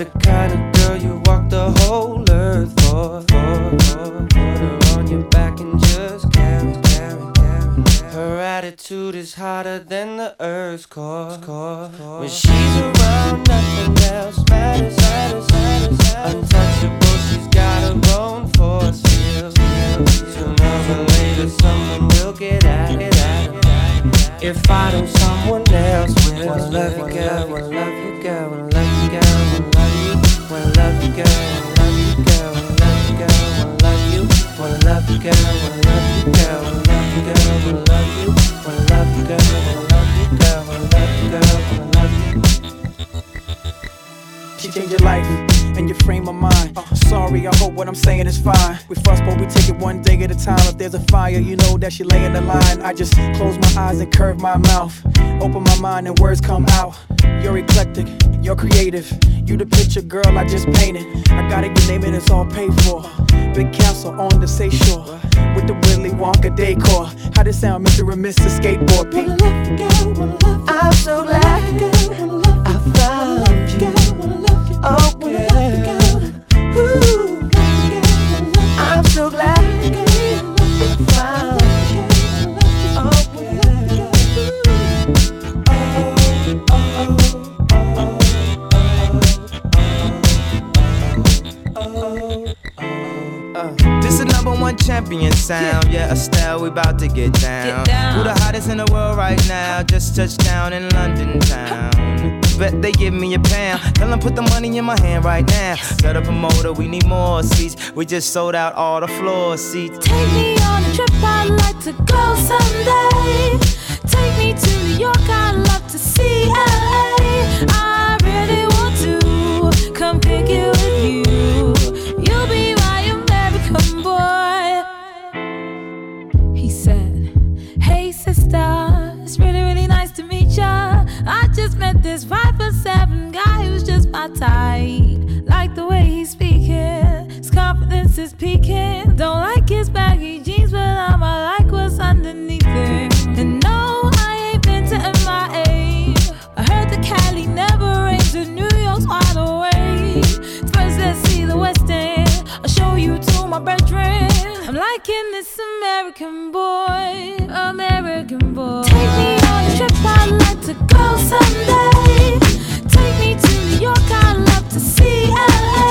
kind of girl you walk the whole earth for. Put her on your back and just carry. Her attitude is hotter than the earth's core. When she's around, nothing else matters. Untouchable, she's got her own force field. Sooner or later, someone will get at it. If I don't, someone else will. Wanna love you, girl. Wanna love you, girl. Wanna love you, girl. Wanna love you. Wanna love you, girl. Wanna love you, girl. Wanna love you, girl. Wanna love you. Wanna love you, girl. Wanna love you, girl. Wanna love you, girl. Wanna love you. Wanna love you, girl. Wanna love you, girl. Wanna love you, girl. Wanna love you. She changed your life and your frame of mind. Sorry, I hope what I'm saying is fine. We fuss, but we take it one day at a time. If there's a fire, you know that she lay in the line. I just close my eyes and curve my mouth. Open my mind and words come out. You're eclectic, you're creative. You the picture, girl, I just painted. I gotta get name it, it's all paid for. Big castle on the seashore with the Willy Wonka decor. How this sound, Mr. and Mrs. Skateboard P? I'm so glad I found you. Oh, yeah. Ooh. I'm so glad I found you. Oh, yeah. This is #1 champion sound. Yeah, Estelle, we about to get down. Who the hottest in the world right now? Just touched down in London town. Bet they give me a pound. Tell them put the money in my hand right now. Set up a motor, we need more seats. We just sold out all the floor seats. Take me on a trip, I'd like to go someday. Take me to New York, I'd love to see LA. I really want to come pick it with you. You'll be my American boy. He said, hey sister, it's really, really nice to meet ya. I just met this 5'7" guy who's just my type. Like the way he's speaking, his confidence is peaking. Don't like his baggy jeans, but I'ma like what's underneath it. And no, I ain't been to MIA. I heard the Cali never rains and New York's wide awake. First let's see the West End, I'll show you to my bedroom. I'm liking this American boy, American boy. Take me on a trip, I'd like to go someday. Take me to New York, I'd love to see LA.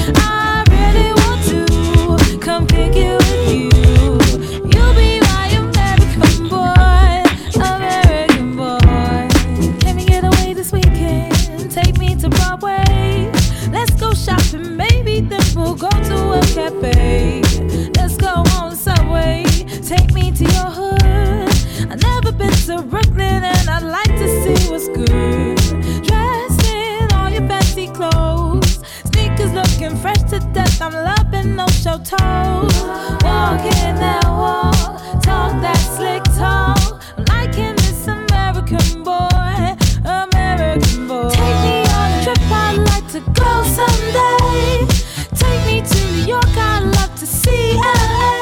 I really want to come kick it with you. You'll be my American boy, American boy. Can we get away this weekend? Take me to Broadway. Let's go shopping, maybe then we'll go to a cafe. Let's go on the subway, take me to your hood. I've never been to Brooklyn and I'd like to see what's good. Dressed in all your fancy clothes, sneakers looking fresh to death. I'm loving no show toes. Walking that walk, talk that slick talk. I'm liking this American boy, American boy. Take me on a trip, I'd like to go someday. Take me to New York, I'd love to see LA.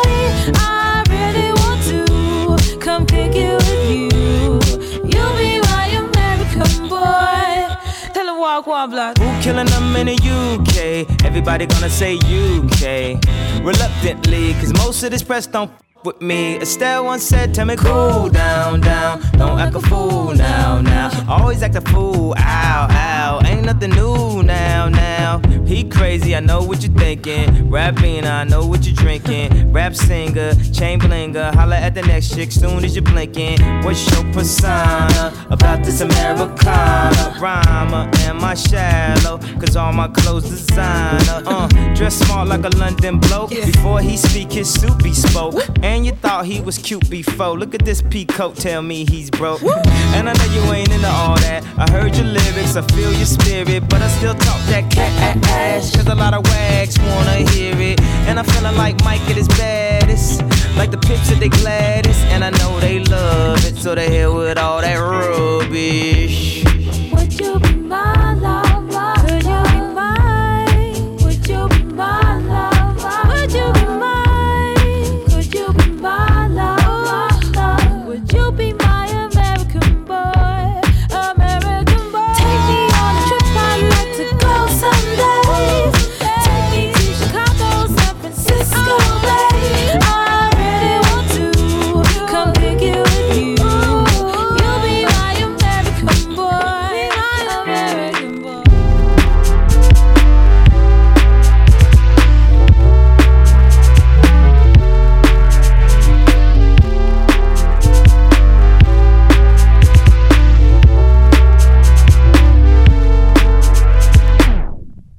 I really want to come kick it with you. You'll be my American boy. Tell him walk one block. Who killing them in the UK? Everybody gonna say UK. Reluctantly, cause most of this press don't with me. Estelle once said, tell me cool down. Don't act a fool now. Always act a fool, ow. Ain't nothing new now. He crazy, I know what you're thinking. Rapping, I know what you're drinking. Rap singer, chain blinger. Holla at the next chick soon as you're blinking. What's your persona about this Americana? Rhymer, am I shallow? Cause all my clothes designer. Dress smart like a London bloke. Before he speak, his suit be spoke. And you thought he was cute before. Look at this peacoat, tell me he's broke. And I know you ain't into all that. I heard your lyrics, I feel your spirit, but I still talk that cat ass. Cause a lot of wags wanna hear it. And I'm feeling like Mike at his baddest. Like the pips at they gladdest. And I know they love it, so they here with all